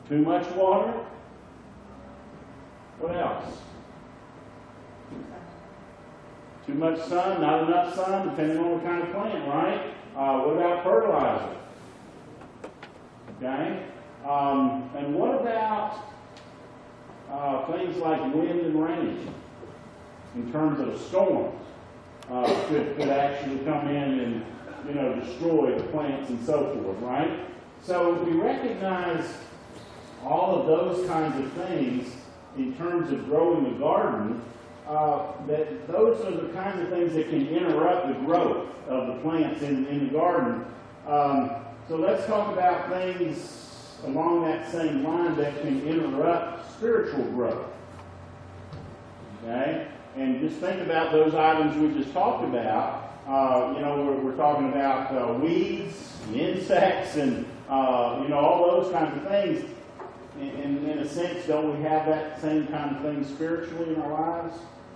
Too much water? What else? Too much sun, not enough sun, depending on what kind of plant, right? What about fertilizer? Okay? And what about things like wind and rain in terms of storms? Could actually come in and destroy the plants and so forth, right? So we recognize all of those kinds of things in terms of growing the garden, that those are the kinds of things that can interrupt the growth of the plants in the garden. So let's talk about things along that same line that can interrupt spiritual growth. Okay? And just think about those items we just talked about. We're talking about weeds, and insects, and all those kinds of things. In a sense, don't we have that same kind of thing spiritually in our lives?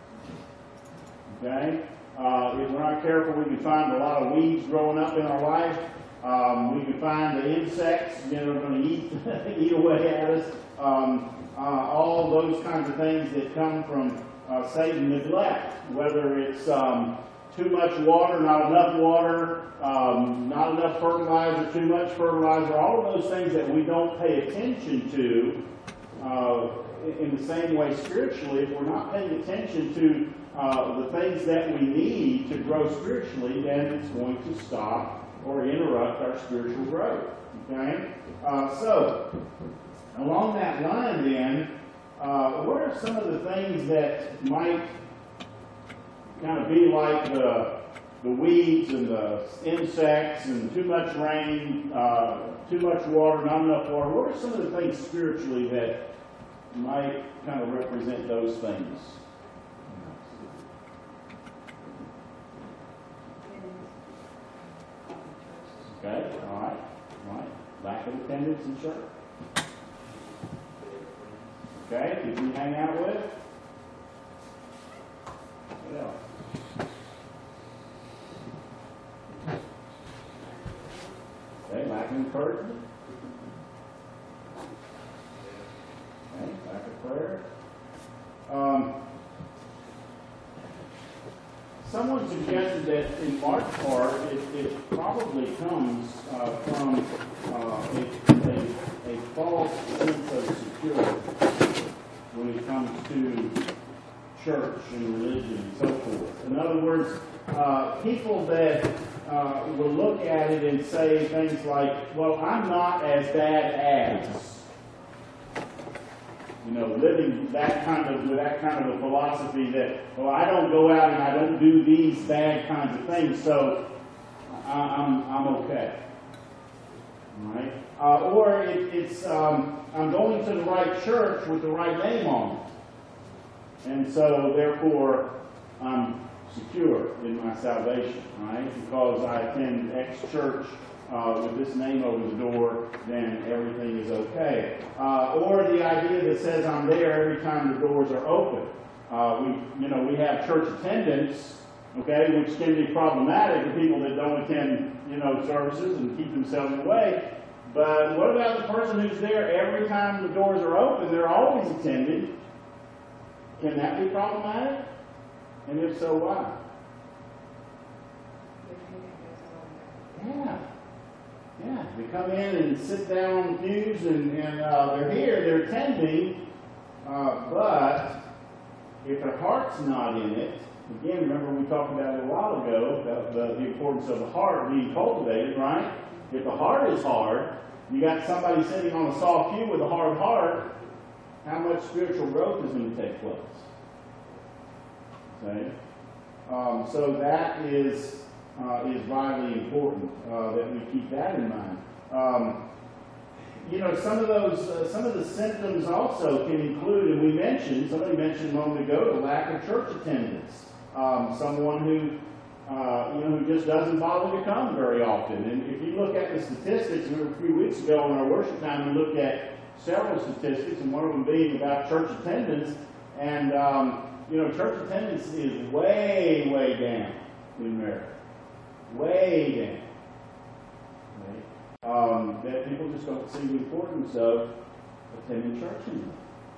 Okay? If we're not careful, we can find a lot of weeds growing up in our life. We can find the insects, are going to eat away at us. All those kinds of things that come from Satan neglect, whether it's too much water, not enough water, not enough fertilizer, too much fertilizer, all of those things that we don't pay attention to in the same way spiritually. If we're not paying attention to the things that we need to grow spiritually, then it's going to stop or interrupt our spiritual growth. Okay? So, along that line then, what are some of the things that might kind of be like the weeds and the insects and too much rain, too much water, not enough water? What are some of the things spiritually that might kind of represent those things? Okay, all right. Lack of attendance in church. Okay, did you hang out with? What else? Okay, lack of encouragement. Okay, lack of prayer. Someone suggested that in large part it probably comes from a false sense of security when it comes to church and religion and so forth. In other words, people that will look at it and say things like, well, I'm not as bad as, living with that kind of a philosophy that, well, I don't go out and I don't do these bad kinds of things, so I'm okay. All right? Or it's I'm going to the right church with the right name on it, and so therefore I'm secure in my salvation, right? Because I attend X church with this name over the door, then everything is okay. Or the idea that says I'm there every time the doors are open. We have church attendance, okay, which can be problematic for people that don't attend, services and keep themselves away. But what about the person who's there every time the doors are open? They're always attending. Can that be problematic? And if so, why? Yeah, they come in and sit down on the pews and they're here, they're attending, but if their heart's not in it, again, remember we talked about it a while ago, about the importance of the heart being cultivated, right? If the heart is hard, you got somebody sitting on a soft pew with a hard heart, how much spiritual growth is going to take place? Okay? So that is vitally important that we keep that in mind. Some of the symptoms also can include, and somebody mentioned a moment ago, the lack of church attendance. Someone who just doesn't bother to come very often. And if you look at the statistics, a few weeks ago in our worship time, we looked at several statistics, and one of them being about church attendance. And church attendance is way, way down in America. Way down. Right? That people just don't see the importance of attending church anymore.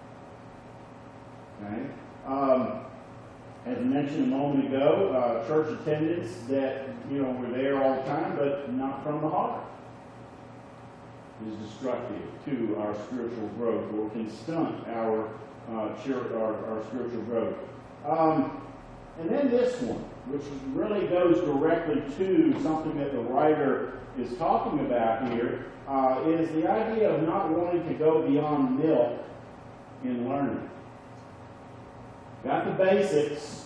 Okay? As I mentioned a moment ago, church attendance that, we're there all the time, but not from the heart, is destructive to our spiritual growth, or can stunt our spiritual growth. And then this one, which really goes directly to something that the writer is talking about here, is the idea of not wanting to go beyond milk in learning. Got the basics,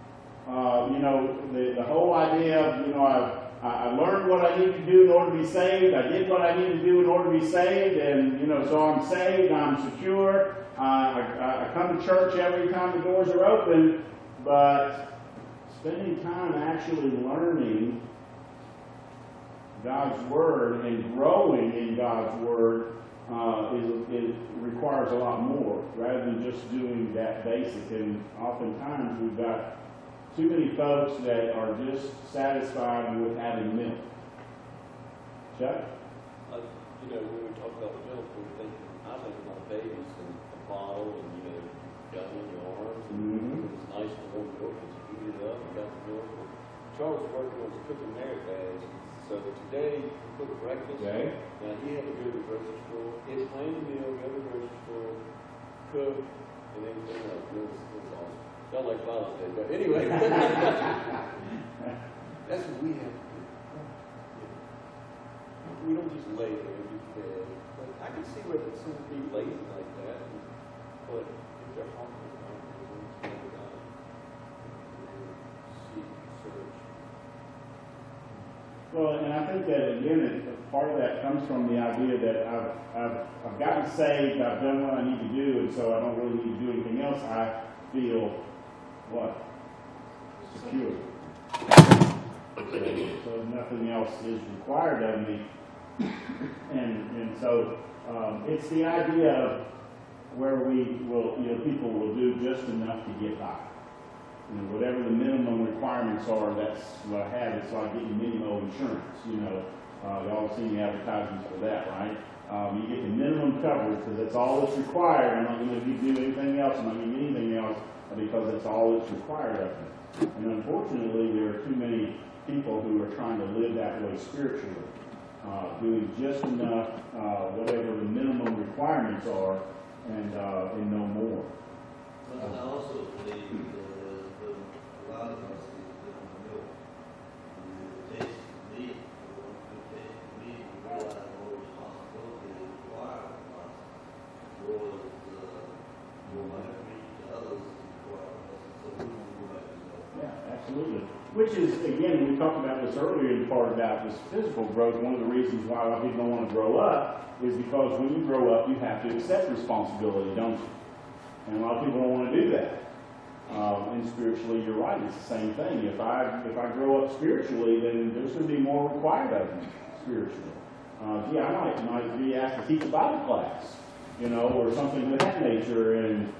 the whole idea of, I learned what I need to do in order to be saved. I did what I need to do in order to be saved, and so I'm saved. I'm secure. I come to church every time the doors are open, but spending time actually learning God's Word and growing in God's Word it requires a lot more, rather than just doing that basic. And oftentimes we've got too many folks that are just satisfied with having milk. Chuck? When we talk about milk, I think about babies and a bottle and, got it in your arms. And it's nice and warm milk, and you heat it up and got the milk. Charles was working on his cooking merit badge. So today, he cooked breakfast. Okay. Now, he had to go to the grocery store, get plain meal, go to the grocery store, cook, and then clean up. It was awesome. Felt like Father's Day, but anyway. That's what we have to do. We don't just lay there and be fed. But I can see where some people be lazy like that. But if they're hungry, seek, search. Well, and I think that, again, part of that comes from the idea that I've gotten saved, I've done what I need to do, and so I don't really need to do anything else. I feel, what? Secure. So nothing else is required of me. And so it's the idea of where we will, people will do just enough to get by. Whatever the minimum requirements are, that's what I have. It's like getting minimum insurance. Y'all have seen the advertisements for that, right? You get the minimum coverage because that's all that's required. I'm not going to do anything else. I'm not going to do anything else because that's all that's required of me. And unfortunately, there are too many people who are trying to live that way spiritually, doing just enough, whatever the minimum requirements are, and no more. But I also believe a lot of us is on the milk. It takes meat, we realize more responsibility is required of us, more might reach to others is required of us, so we want to go back to milk. Yeah, absolutely. Which is, again, we talked about this earlier in part about this physical growth. One of the reasons why a lot of people don't want to grow up is because when you grow up, you have to accept responsibility, don't you? And a lot of people don't want to do that. And spiritually, you're right. It's the same thing. If I grow up spiritually, then there's going to be more required of me spiritually. I might be asked to teach a Bible class, or something of that nature, and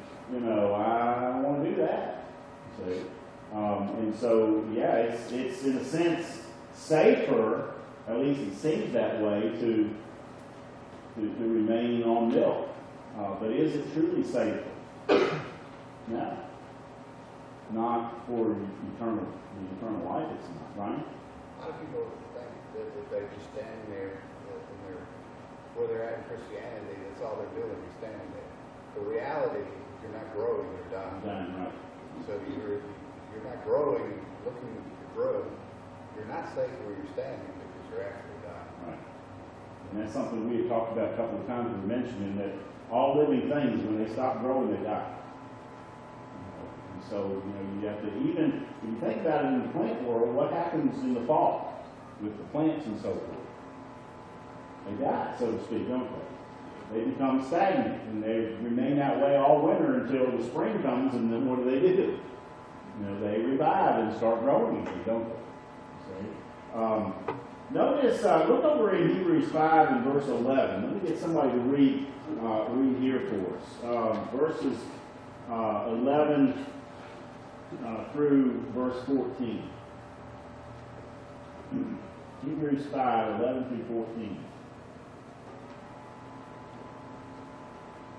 I don't want to do that. See? And so, it's in a sense safer. At least it seems that way to remain on milk. But is it truly safer? No. Not for eternal life, it's not, right? A lot of people think that if they just stand there, where they're at in Christianity, that's all they're doing, is standing there. The reality, you're not growing, you're dying. Dying, right. So you're not growing, looking to grow. You're not safe where you're standing because you're actually dying. Right. And that's something we had talked about a couple of times. We mentioned that all living things, when they stop growing, they die. So, you have to, even when you think about it in the plant world, what happens in the fall with the plants and so forth? They die, so to speak, don't they? They become stagnant, and they remain that way all winter until the spring comes, and then what do? They revive and start growing again, don't they? See? Notice, look over in Hebrews 5 and verse 11. Let me get somebody to read here for us. Verses 11 through verse 14. Hebrews 5, 11 through 14.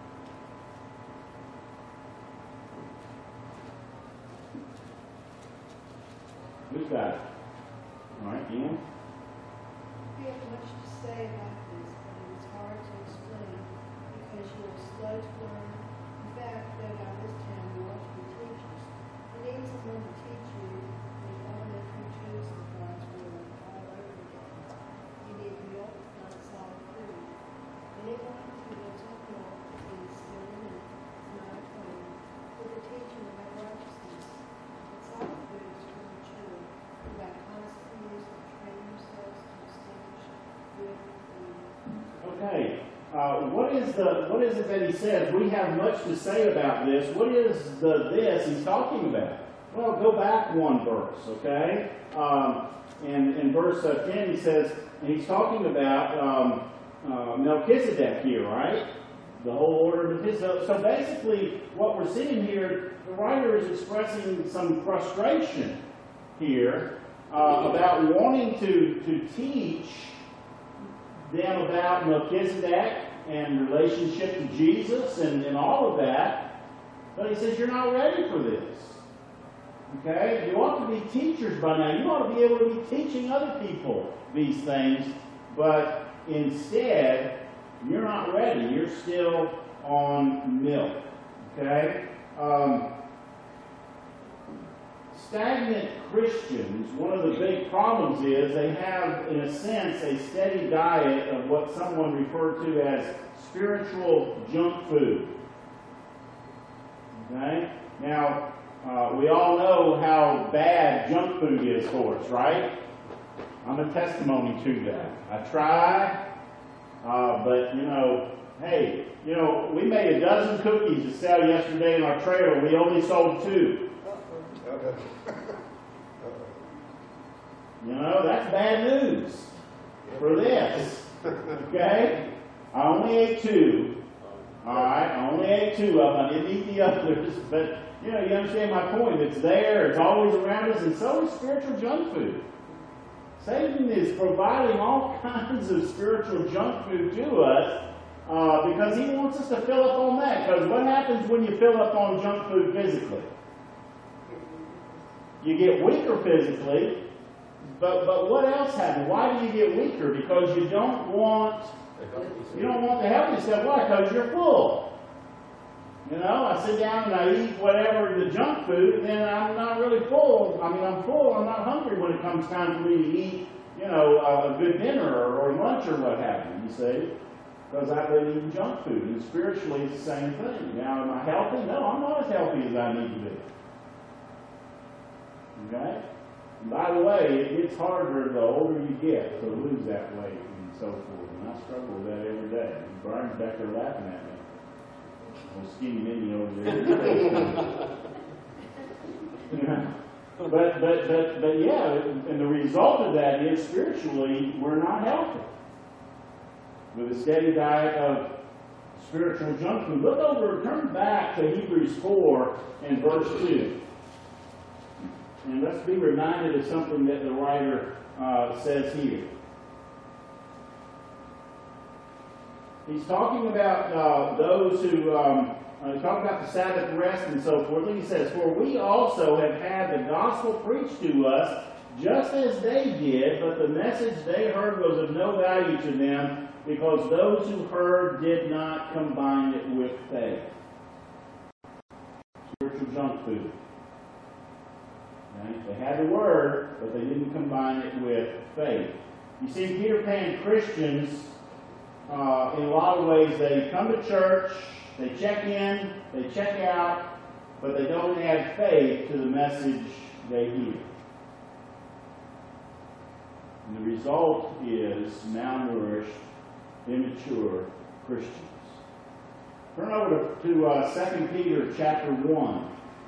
Who's got it? All right, Ian? We have much to say about this, but it is hard to explain because you are slow to learn. In fact, though God this town, you ought to be teachers. It needs someone to teach you the elementary truths of God's word all over again. You need milk, not solid food. Anyone who lives on milk is still in it, is not acquainted with the teaching about righteousness. But solid food is for mature, who by constant use of train themselves to distinguish good from evil. Okay. What is it that he says? We have much to say about this. What is this he's talking about? Well, go back one verse, okay? In verse 10 he says, and he's talking about Melchizedek here, right? The whole order of his. So basically, what we're seeing here, the writer is expressing some frustration here about wanting to teach them about Melchizedek and relationship to Jesus and all of that. But he says, you're not ready for this. Okay? You ought to be teachers by now. You ought to be able to be teaching other people these things. But instead, you're not ready. You're still on milk. Okay? Stagnant Christians, one of the big problems is they have, in a sense, a steady diet of what someone referred to as spiritual junk food. Okay? Now, we all know how bad junk food is for us, right? I'm a testimony to that. I try, but, hey, we made a dozen cookies to sell yesterday in our trailer. We only sold 2. That's bad news for this. Okay? I only ate 2. Alright, I only ate 2 of them. I didn't eat the others. But, you understand my point. It's there. It's always around us. And so is spiritual junk food. Satan is providing all kinds of spiritual junk food to us because he wants us to fill up on that. Because what happens when you fill up on junk food physically? You get weaker physically, but what else happens? Why do you get weaker? Because you don't want the healthy stuff. Why? Because you're full. I sit down and I eat whatever the junk food, and then I'm not really full. I mean, I'm full. I'm not hungry when it comes time for me to eat, a good dinner or lunch or what have you. You see, because I've been eating junk food, and spiritually it's the same thing. Now, am I healthy? No, I'm not as healthy as I need to be. Okay? And by the way, it gets harder the older you get to lose that weight and so forth. And I struggle with that every day. And Brian's back there laughing at me. Little skinny mini over there. But yeah, and the result of that is spiritually we're not healthy. With a steady diet of spiritual junk food. Turn back to Hebrews 4 and verse 2. And let's be reminded of something that the writer says here. He's talking about those who talk about the Sabbath rest and so forth. And he says, "For we also have had the gospel preached to us, just as they did, but the message they heard was of no value to them, because those who heard did not combine it with faith." Spiritual junk food. Right? They had the word, but they didn't combine it with faith. You see, Peter Pan Christians, in a lot of ways, they come to church, they check in, they check out, but they don't add faith to the message they hear. And the result is malnourished, immature Christians. Turn over to 2 Peter chapter 1.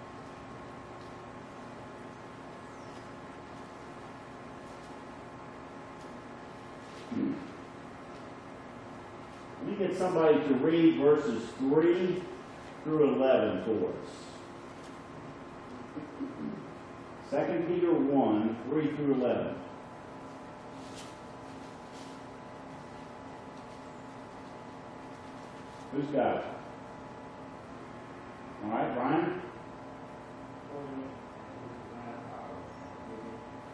Let me get somebody to read verses 3 through 11 for us. 2 Peter 1, 3 through 11. Who's got it? All right, Brian?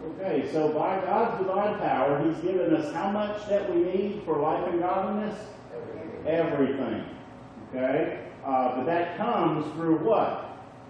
Okay, so by God's divine power, He's given us how much that we need for life and godliness? Everything. Okay? But that comes through what?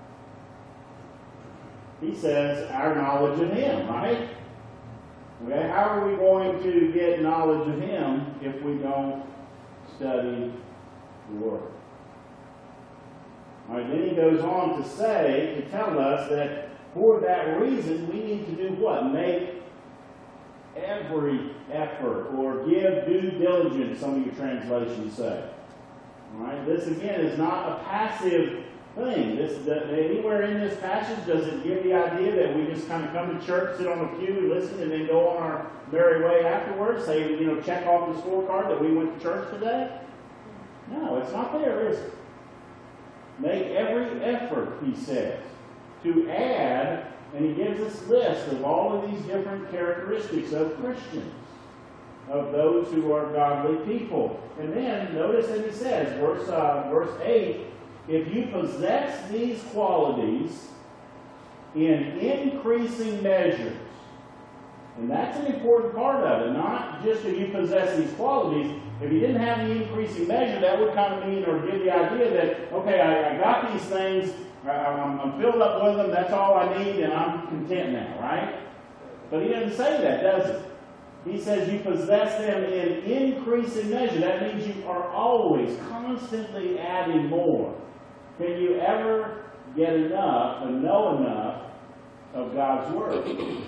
He says, our knowledge of Him, right? Okay, how are we going to get knowledge of Him if we don't study the Word? All right, then he goes on to say, to tell us that for that reason, we need to do what? Make every effort, or give due diligence, some of your translations say. All right, this again is not a passive thing. Anywhere in this passage does it give the idea that we just kind of come to church, sit on a pew, and listen, and then go on our merry way afterwards? Say, check off the scorecard that we went to church today? No, it's not there, is it? Make every effort, he says, to add, and he gives us a list of all of these different characteristics of Christians, of those who are godly people. And then, notice that he says, verse 8, if you possess these qualities in increasing measures, and that's an important part of it, not just if you possess these qualities. If you didn't have the increasing measure, that would kind of mean, or give the idea that, okay, I got these things, I'm filled up with them, that's all I need, and I'm content now, right? But he doesn't say that, does he? He says you possess them in increasing measure. That means you are always, constantly adding more. Can you ever get enough and know enough of God's Word?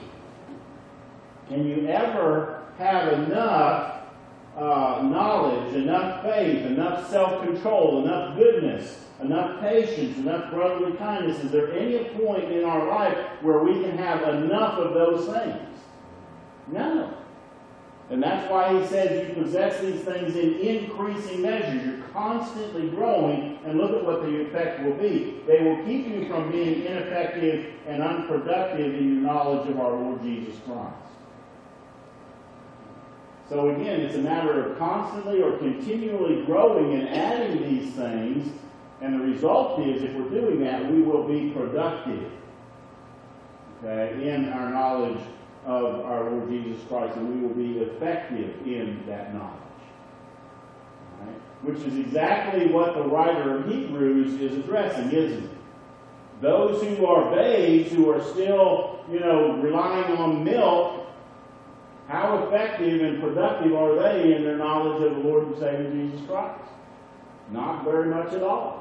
Can you ever have enough knowledge, enough faith, enough self-control, enough goodness, enough patience, enough brotherly kindness? Is there any point in our life where we can have enough of those things? No. And that's why he says you possess these things in increasing measures. You're constantly growing, and look at what the effect will be. They will keep you from being ineffective and unproductive in your knowledge of our Lord Jesus Christ. So again, it's a matter of constantly or continually growing and adding these things, and the result is, if we're doing that, we will be productive, okay, in our knowledge of our Lord Jesus Christ, and we will be effective in that knowledge. Right? Which is exactly what the writer of Hebrews is addressing, isn't it? Those who are babes, who are still, relying on milk, how effective and productive are they in their knowledge of the Lord and Savior Jesus Christ? Not very much at all.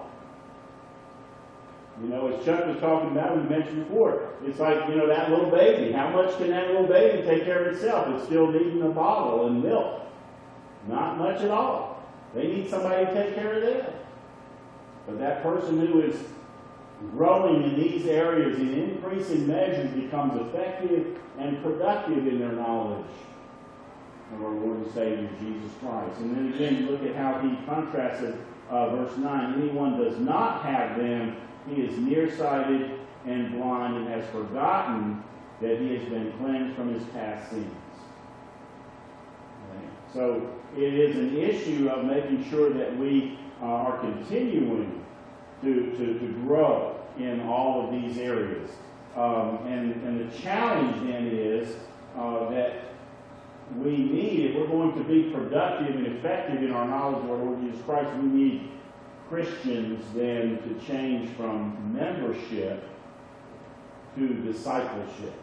As Chuck was talking about, we mentioned before, it's like, that little baby. How much can that little baby take care of itself? It's still needing a bottle and milk. Not much at all. They need somebody to take care of them. But that person who is growing in these areas in increasing measures becomes effective and productive in their knowledge of our Lord and Savior Jesus Christ. And then again, you look at how he contrasted verse 9. Anyone does not have them, he is nearsighted and blind, and has forgotten that he has been cleansed from his past sins. Okay. So it is an issue of making sure that we are continuing to grow in all of these areas. And the challenge then is that we need, if we're going to be productive and effective in our knowledge of our Lord Jesus Christ, we need Christians then to change from membership to discipleship.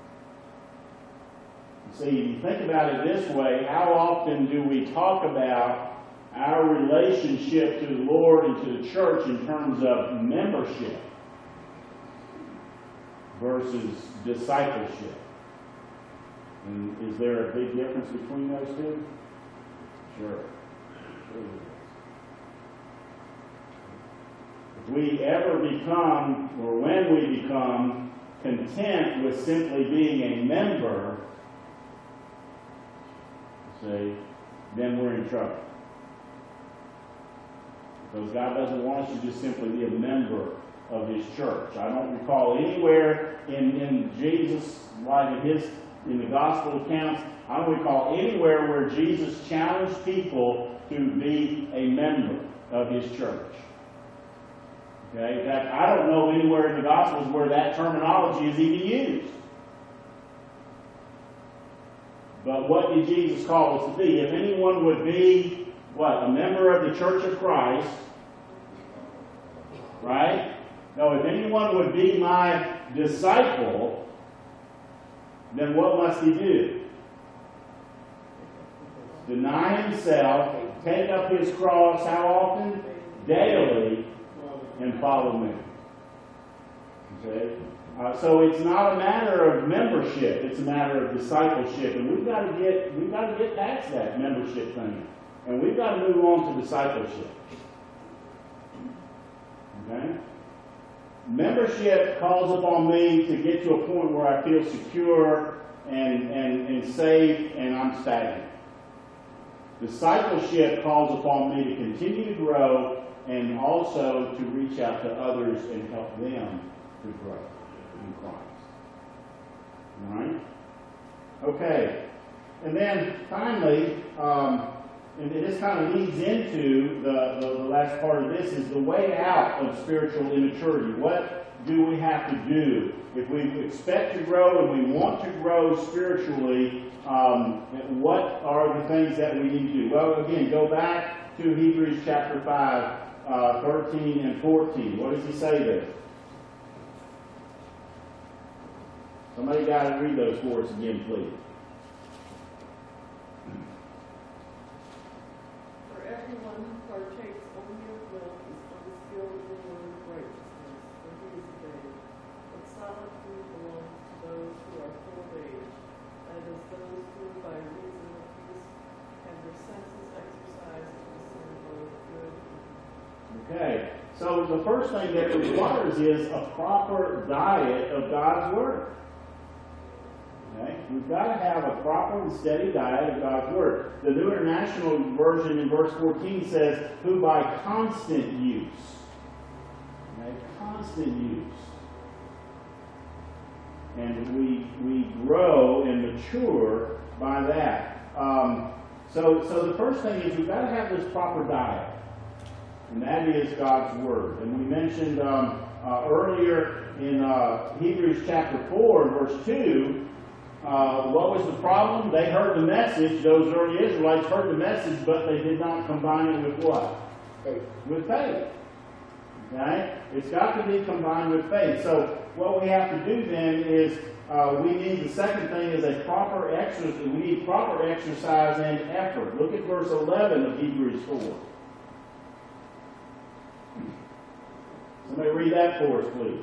You see, if you think about it this way, how often do we talk about our relationship to the Lord and to the church in terms of membership versus discipleship? And is there a big difference between those two? Sure. If we ever become, or when we become, content with simply being a member, see, then we're in trouble. Because God doesn't want us to just simply be a member of His church. I don't recall anywhere in Jesus' life, in the gospel accounts, I don't recall anywhere where Jesus challenged people to be a member of His church. Okay? In fact, I don't know anywhere in the Gospels where that terminology is even used. what did Jesus call us to be? If anyone would be, what, a member of the Church of Christ, right? No, if anyone would be my disciple, then what must he do? Deny himself, take up his cross, how often? Daily, and follow me. Okay? So it's not a matter of membership, it's a matter of discipleship. And we've got to get past that membership thing. And we've got to move on to discipleship. Okay? Membership calls upon me to get to a point where I feel secure and safe and I'm stagnant. Discipleship calls upon me to continue to grow and also to reach out to others and help them to grow in Christ. All right? Okay. And then finally, and this kind of leads into the last part of this, is the way out of spiritual immaturity. What do we have to do? If we expect to grow and we want to grow spiritually, what are the things that we need to do? Well, again, go back to Hebrews chapter 5, 13 and 14. What does he say there? Somebody got to read those for us again, please. For everyone who partakes only of milk is unskilled in the word of righteousness, for he is a babe. But solid food belongs to those who are full of age, that is, those who, by reason of use, have their senses exercised to discern both good and evil. Okay, so the first thing that it requires is a proper diet of God's Word. Okay? We've got to have a proper and steady diet of God's Word. The New International Version in verse 14 says, who by constant use. Okay? Constant use. And we grow and mature by that. So the first thing is we've got to have this proper diet. And that is God's Word. And we mentioned earlier in Hebrews chapter 4 and verse 2, what was the problem? They heard the message. Those early Israelites heard the message, but they did not combine it with what? Faith. With faith. Okay? It's got to be combined with faith. So what we have to do then is we need, the second thing is a proper exercise. We need proper exercise and effort. Look at verse 11 of Hebrews 4. Somebody read that for us, please.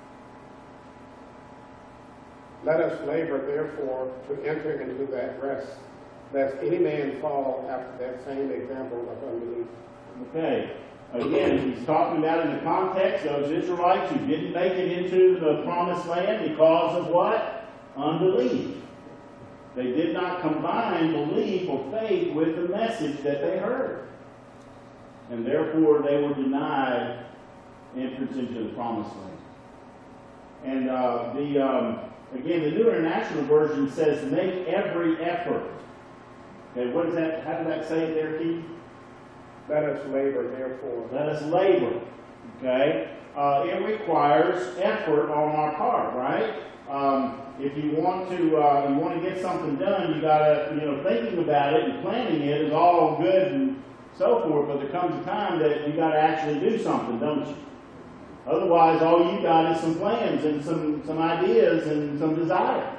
Let us labor, therefore, to enter into that rest, lest any man fall after that same example of unbelief. Okay. Again, he's talking about in the context those Israelites who didn't make it into the promised land because of what? Unbelief. They did not combine belief or faith with the message that they heard. And therefore, they were denied entrance into the promised land. And again, the New International Version says, make every effort. Okay, what is that? How did that say it there, Keith? Let us labor, therefore. Let us labor. Okay? It requires effort on our part, right? If you want to get something done, you gotta, thinking about it and planning it is all good and so forth, but there comes a time that you gotta actually do something, don't you? Otherwise, all you got is some plans and some ideas and some desire.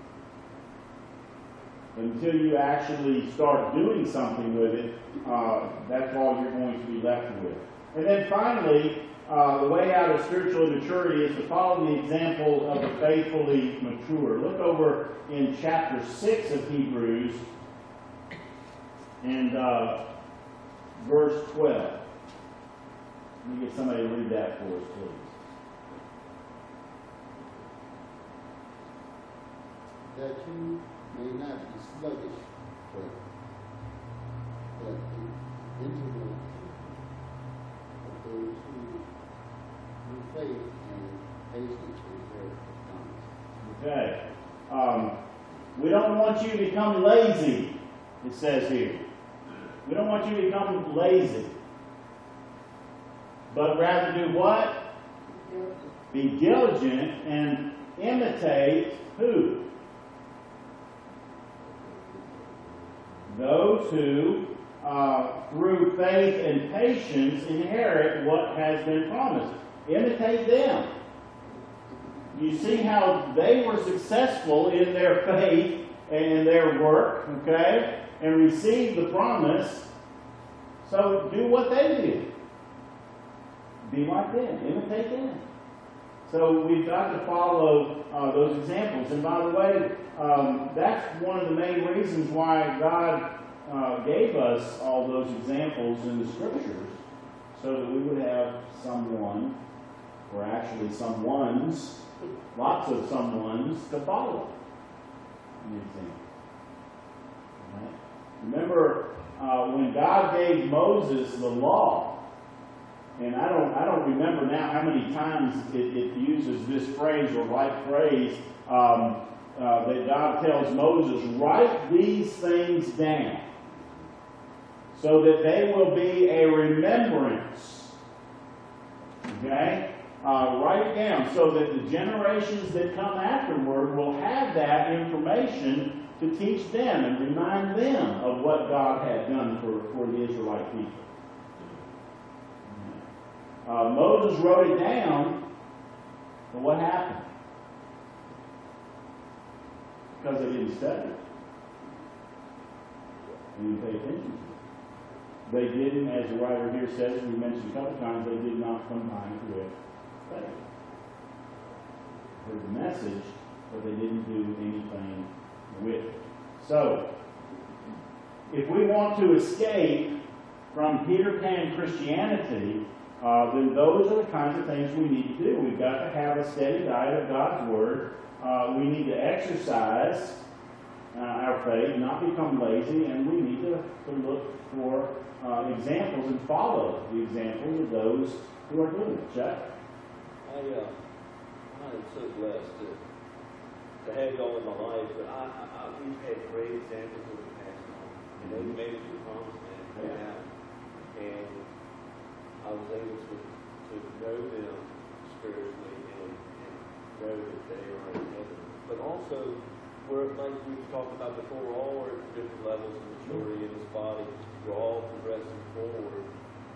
Until you actually start doing something with it, that's all you're going to be left with. And then finally, the way out of spiritual immaturity is to follow the example of the faithfully mature. Look over in chapter 6 of Hebrews and verse 12. Let me get somebody to read that for us, please. That you may not be sluggish, but intimate of those who through faith and patience inherit the promise. Okay. We don't want you to become lazy, it says here. We don't want you to become lazy. But rather do what? Be diligent and imitate who? those who, through faith and patience, inherit what has been promised. Imitate them. You see how they were successful in their faith and in their work, okay, and received the promise. So do what they did. Be like them. Imitate them. So we've got to follow those examples. And by the way, that's one of the main reasons why God gave us all those examples in the Scriptures, so that we would have someone, or actually someones, lots of someones to follow. An example. Right? Remember when God gave Moses the law, and I don't remember now how many times it uses this phrase or like phrase that God tells Moses, write these things down so that they will be a remembrance. Okay? Write it down so that the generations that come afterward will have that information to teach them and remind them of what God had done for the Israelite people. Moses wrote it down, but what happened? Because they didn't study it. They didn't pay attention to it. They didn't, as the writer here says, we mentioned a couple times, they did not combine with faith. Heard the message, but they didn't do anything with it. So, if we want to escape from Peter Pan Christianity, then those are the kinds of things we need to do. We've got to have a steady diet of God's Word. We need to exercise our faith, not become lazy, and we need to look for examples and follow the examples of those who are doing it. Chuck? I am so blessed to have y'all in my life, but we've had great examples of the past, and they've made it to the promised land. Yeah. And I was able to know them spiritually and know that they are in heaven. But also, we're, like we've talked about before, we're all at different levels of maturity in this body. We're all progressing forward.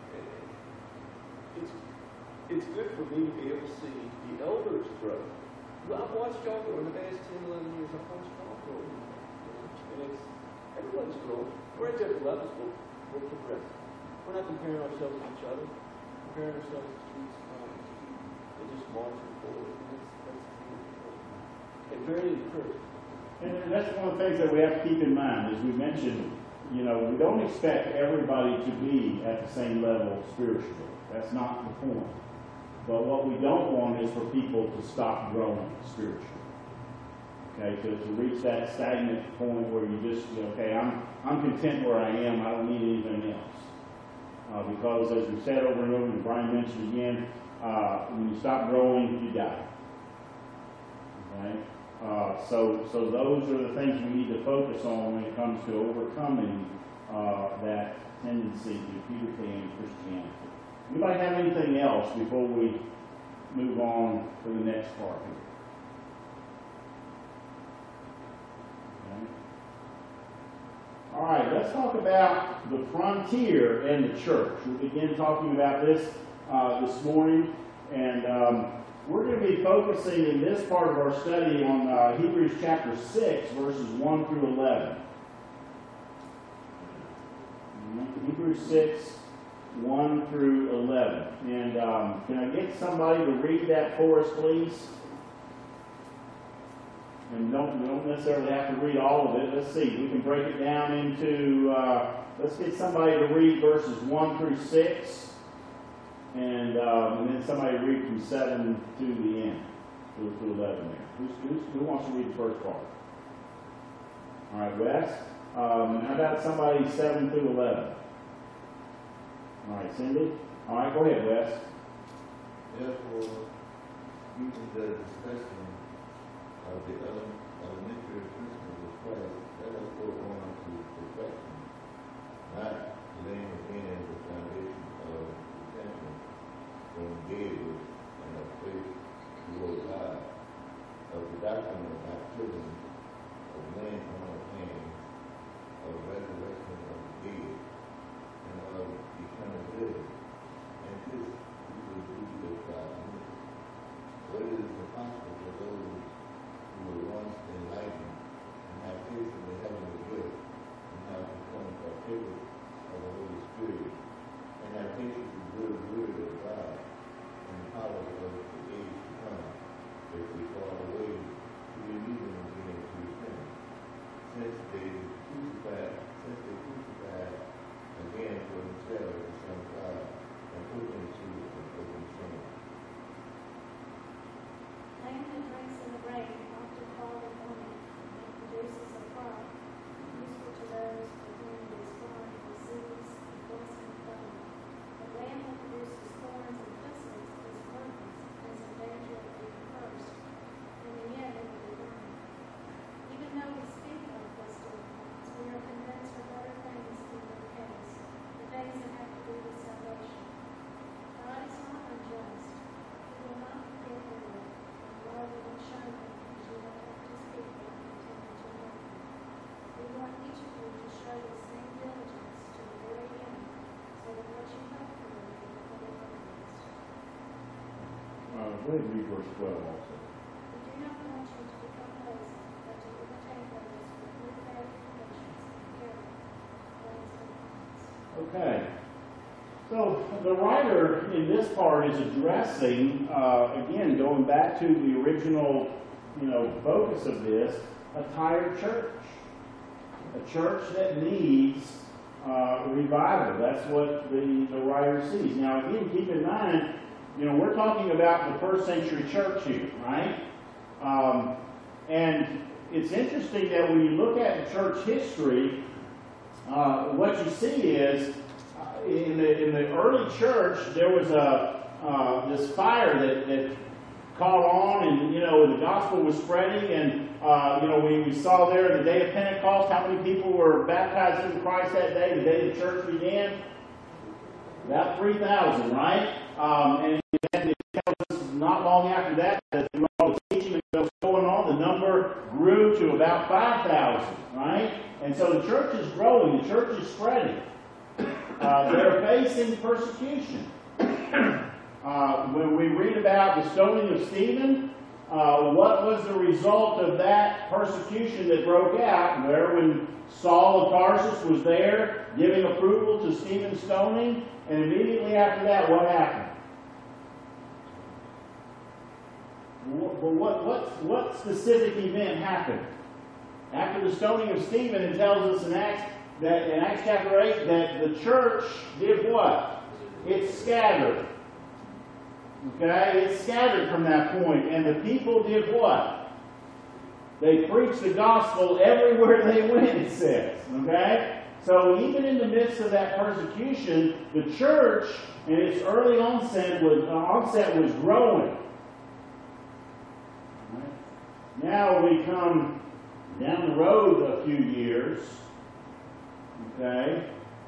And it's good for me to be able to see the elders grow. Well, I've watched y'all grow in the past 10, 11 years. I've watched y'all grow. And everyone's growing. We're at different levels, but we're progressing. We're not comparing ourselves to each other. Comparing ourselves to Jesus Christ. And just marching forward. That's beautiful. And very encouraging. And that's one of the things that we have to keep in mind. As we mentioned, we don't expect everybody to be at the same level spiritually. That's not the point. But what we don't want is for people to stop growing spiritually. Okay, to reach that stagnant point where you just, okay, I'm content where I am. I don't need anything else. Because as we said over and over, and Brian mentioned again, when you stop growing, you die. Okay? So those are the things we need to focus on when it comes to overcoming that tendency to Peter Pan Christianity. Anybody have anything else before we move on to the next part here? Okay. All right, let's talk about the frontier and the church. We began talking about this this morning, and we're going to be focusing in this part of our study on Hebrews chapter 6, verses 1 through 11. Hebrews 6, 1 through 11. And can I get somebody to read that for us, please? And don't necessarily have to read all of it. Let's see. We can break it down into, let's get somebody to read verses 1 through 6. And then somebody read from 7 to the end, to 11 there. Who wants to read the first part? All right, Wes. How about somebody 7 through 11? All right, Cindy. All right, go ahead, Wes. Therefore, using the discussion of the elementary principles of Christ, let us go on to perfection, not laying again the foundation of repentance from dead works and of faith toward God, of the doctrine of baptism, of laying on of hands, of resurrection of since they crucified again for themselves the Son of God and put them to open shame. Land that drinks in the rain, often called a woman, and produces a crop, useful to those to whom it is foreign disease and blessing from. But land that produces thorns and thistles is worthless and is in danger of being cursed. In the end, it will be burned. Even though we speak of blessed ones, we are convinced of better things in their case, the things that have to do with salvation. God is not unjust. He will not forget their work, and love will not show them as you have kept his people and intended to love them. We want each of you to show the same diligence to the very end, so that what you hope for will be realized. Go ahead and read verse 12 also. We do not want you to become lazy, but to imitate those with good faith, patience, and character, praise their minds. Okay. So the writer in this part is addressing, again, going back to the original, focus of this, a tired church. A church that needs revival. That's what the writer sees. Now, again, keep in mind, we're talking about the first century church here, right? And it's interesting that when you look at the church history, what you see is in the early church there was this fire that caught on, and the gospel was spreading, and we saw there the day of Pentecost how many people were baptized into Christ that day, the day the church began. About 3,000, right? And it tells us not long after that through all the teaching that was going on, the number grew to about 5,000, right? And so the church is growing, the church is spreading. They're facing persecution. When we read about the stoning of Stephen, what was the result of that persecution that broke out? Where when Saul of Tarsus was there giving approval to Stephen's stoning, and immediately after that, what happened? What specific event happened? After the stoning of Stephen, it tells us in Acts chapter 8 that the church did what? It scattered. Okay? It scattered from that point. And the people did what? They preached the gospel everywhere they went, it says. Okay? So even in the midst of that persecution, the church in its early onset was growing. Right? Now we come down the road a few years. Okay?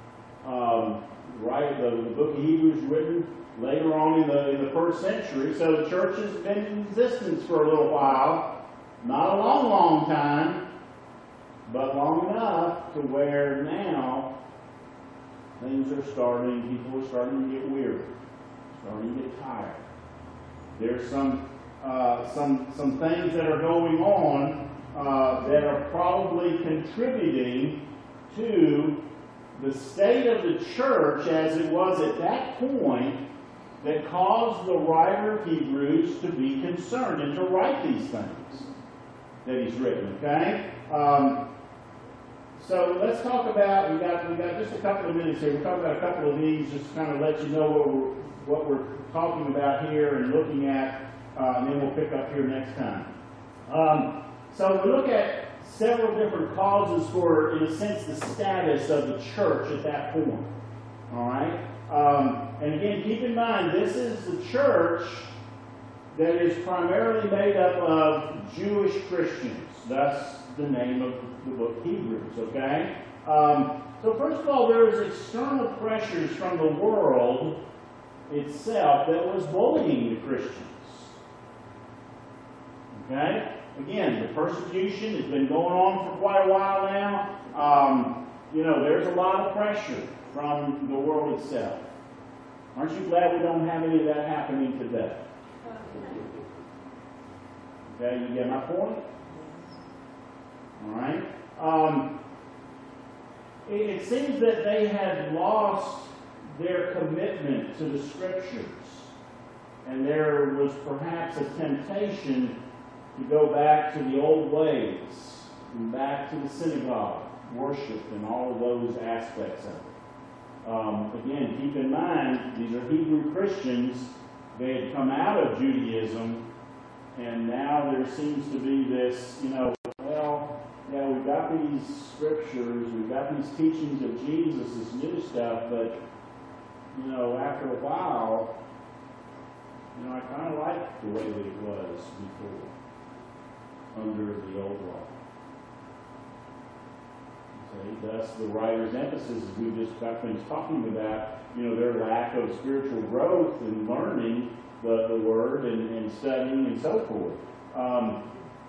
The book of Hebrews written later on in the first century. So the church has been in existence for a little while. Not a long, long time, but long enough to where now things are starting, people are starting to get weary, starting to get tired. There's some things that are going on that are probably contributing to the state of the church as it was at that point that caused the writer of Hebrews to be concerned and to write these things that he's written, okay? So let's talk about, we've got just a couple of minutes here. We'll talk about a couple of these just to kind of let you know what we're talking about here and looking at, and then we'll pick up here next time. So we look at several different causes for, in a sense, the status of the church at that point. All right? And again, keep in mind, this is the church that is primarily made up of Jewish Christians. That's the name of the book Hebrews, okay? So first of all, there's external pressures from the world itself that was bullying the Christians. Okay? Again, the persecution has been going on for quite a while now. There's a lot of pressure from the world itself. Aren't you glad we don't have any of that happening today? Okay, you get my point? All right. It seems that they had lost their commitment to the Scriptures, and there was perhaps a temptation to go back to the old ways, and back to the synagogue, worship, and all of those aspects of it. Again, keep in mind, these are Hebrew Christians. They had come out of Judaism, and now there seems to be this, well, yeah, we've got these scriptures, we've got these teachings of Jesus, this new stuff, but, after a while, I kind of like the way that it was before, under the old law. Thus, the writer's emphasis, as we just got things talking about, their lack of spiritual growth and learning the Word and studying and so forth.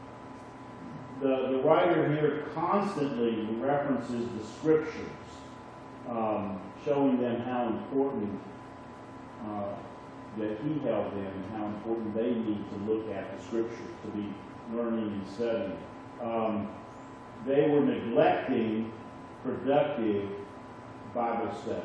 The writer here constantly references the Scriptures, showing them how important that he held them and how important they need to look at the Scriptures, to be learning and studying. They were neglecting productive Bible study.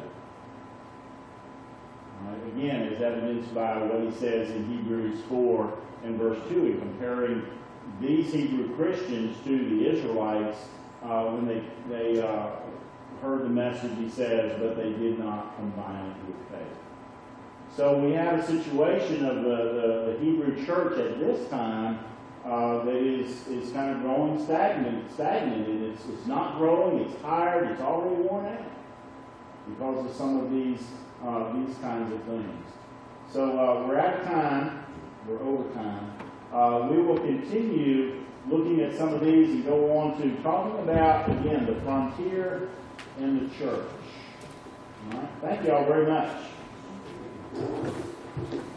Again, as evidenced by what he says in Hebrews 4 and verse 2, in comparing these Hebrew Christians to the Israelites when they heard the message, he says, but they did not combine it with faith. So we have a situation of the Hebrew church at this time that is kind of growing stagnant, and it's not growing, it's tired, it's already worn out because of some of these kinds of things. So we're out of time, we're over time. We will continue looking at some of these and go on to talking about, again, the frontier and the church. All right. Thank you all very much.